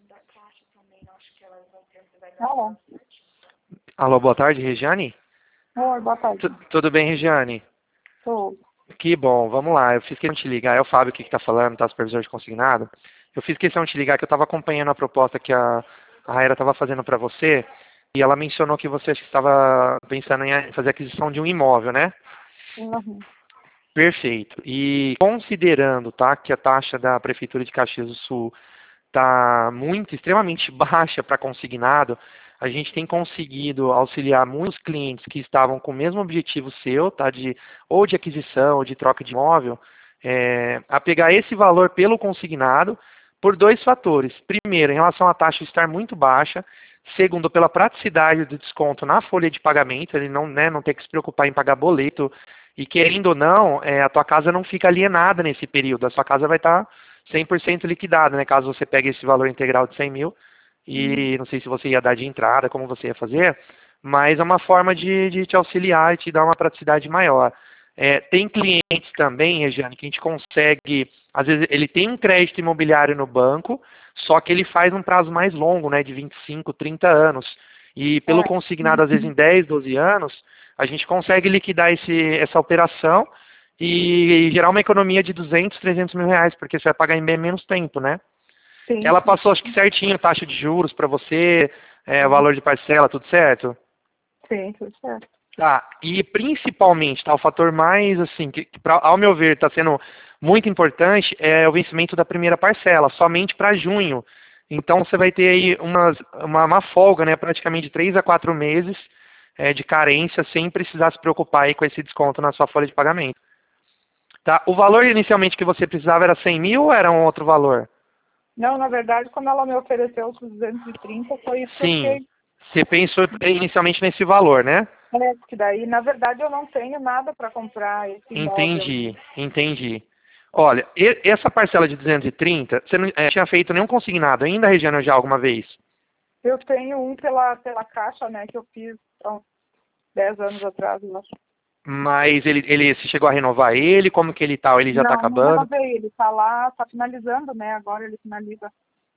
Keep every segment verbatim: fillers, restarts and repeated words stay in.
Alô. Alô, boa tarde, Regiane? Oi, boa tarde. Tu- tudo bem, Regiane? Tô. Que bom, vamos lá. Eu fiz questão de te ligar. É o Fábio aqui que está falando, tá? Supervisor de consignado. Eu fiz questão de te ligar que eu estava acompanhando a proposta que a, a Raira estava fazendo para você e ela mencionou que você acho que estava pensando em fazer aquisição de um imóvel, né? Uhum. Perfeito. E considerando, tá, que a taxa da Prefeitura de Caxias do Sul está muito, extremamente baixa para consignado, a gente tem conseguido auxiliar muitos clientes que estavam com o mesmo objetivo seu, tá, de, ou de aquisição ou de troca de imóvel, é, a pegar esse valor pelo consignado por dois fatores. Primeiro, em relação à taxa estar muito baixa. Segundo, pela praticidade do desconto na folha de pagamento, ele não, né, não ter que se preocupar em pagar boleto. E querendo ou não, é, a tua casa não fica alienada nesse período. A sua casa vai estar cem por cento liquidada, né? Caso você pegue esse valor integral de cem mil. E não sei se você ia dar de entrada, como você ia fazer. Mas é uma forma de, de te auxiliar e te dar uma praticidade maior. É, tem clientes também, Regiane, que a gente consegue... Às vezes ele tem um crédito imobiliário no banco, só que ele faz um prazo mais longo, né? De vinte e cinco, trinta anos. E pelo É. consignado, às vezes em dez, doze anos, a gente consegue liquidar esse, essa operação e, e gerar uma economia de duzentos, trezentos mil reais, porque você vai pagar em bem menos tempo, né? Sim. Ela passou, acho que certinho, taxa de juros para você, é, valor de parcela, tudo certo? Sim, tudo certo. Tá, e principalmente, tá, o fator mais, assim, que, que pra, ao meu ver está sendo muito importante é o vencimento da primeira parcela, somente para junho. Então você vai ter aí umas, uma, uma folga, né, praticamente de três a quatro meses é, de carência, sem precisar se preocupar aí com esse desconto na sua folha de pagamento. Tá, o valor inicialmente que você precisava era cem mil ou era um outro valor? Não, na verdade, quando ela me ofereceu os duzentos e trinta, foi isso que eu Sim, fiquei. você pensou inicialmente nesse valor, né? É, porque daí, na verdade, eu não tenho nada para comprar esse imóvel. Entendi, entendi. Olha, e- essa parcela de duzentos e trinta, você não eh, tinha feito nenhum consignado ainda, Regiane, já alguma vez? Eu tenho um pela, pela caixa, né, que eu fiz há uns dez anos atrás, eu acho. Mas ele, ele, você chegou a renovar ele? Como que ele tá? Ele já está Não, não acabando? renovei. Ele tá lá, tá finalizando, né? Agora ele finaliza.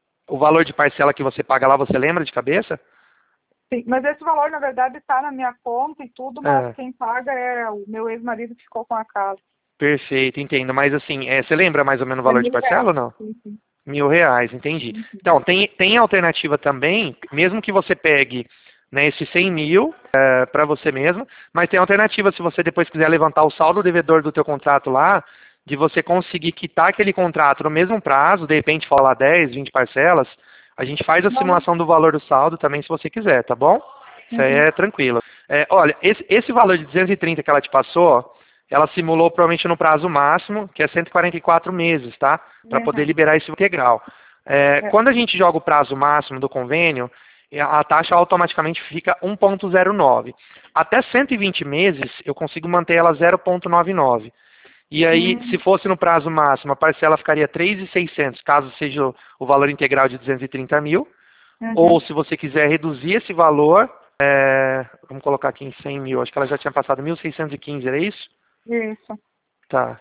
O valor de parcela que você paga lá, você lembra de cabeça? Sim, mas esse valor, na verdade, está na minha conta e tudo, mas Ah, quem paga é o meu ex-marido que ficou com a casa. perfeito, entendo. Mas assim, eh, você lembra mais ou menos o É valor de mil reais. parcela ou não? Sim, sim. Mil reais, entendi. Uhum. Então, tem, tem alternativa também, mesmo que você pegue né, esses cem mil para você mesmo, mas tem alternativa se você depois quiser levantar o saldo devedor do teu contrato lá, de você conseguir quitar aquele contrato no mesmo prazo, de repente falar dez, vinte parcelas, a gente faz a Não, simulação do valor do saldo também se você quiser, tá bom? Isso aí uhum. é tranquilo. É, olha, esse, esse valor de duzentos e trinta que ela te passou, ela simulou provavelmente no prazo máximo, que é cento e quarenta e quatro meses, tá? Para poder Uhum. liberar esse integral. É, É. quando a gente joga o prazo máximo do convênio, a taxa automaticamente fica um ponto zero nove. Até cento e vinte meses, eu consigo manter ela zero ponto noventa e nove. E aí, se Uhum. fosse no prazo máximo, a parcela ficaria três mil e seiscentos, caso seja o, o valor integral de duzentos e trinta mil. Ou Uhum. se você quiser reduzir esse valor, é, vamos colocar aqui em cem mil, acho que ela já tinha passado mil seiscentos e quinze, era isso? Isso. Tá,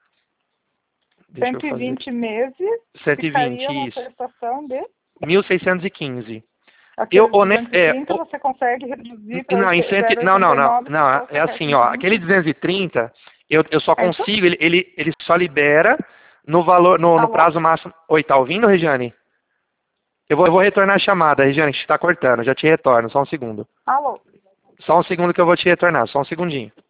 deixa eu cento e fazer. vinte meses cento e vinte, ficaria uma isso. prestação de mil seiscentos e quinze. Eu, aqueles honest, duzentos e é, trinta, você consegue reduzir para não, em cento, não, não, não, zero vírgula oitenta e nove se não, for é qualquer assim, ó, coisinha. aquele duzentos e trinta, eu, eu só É isso? consigo, ele, ele, ele só libera no valor, no, no Alô? prazo máximo. Oi, tá ouvindo, Regiane? Eu vou, eu vou retornar a chamada, Regiane, a gente tá cortando, já te retorno, só um segundo. Alô? Só um segundo que eu vou te retornar, só um segundinho.